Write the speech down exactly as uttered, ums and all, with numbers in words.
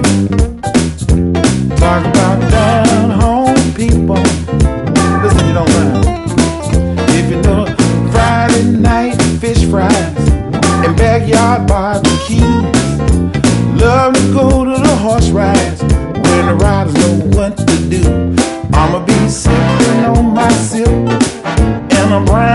Talk about down home people. Listen, you don't mind. If you know Friday night fish fries and backyard barbecues. Love to go to the horse rides when the riders know what to do. I'ma be sipping on my sip and I'm brown.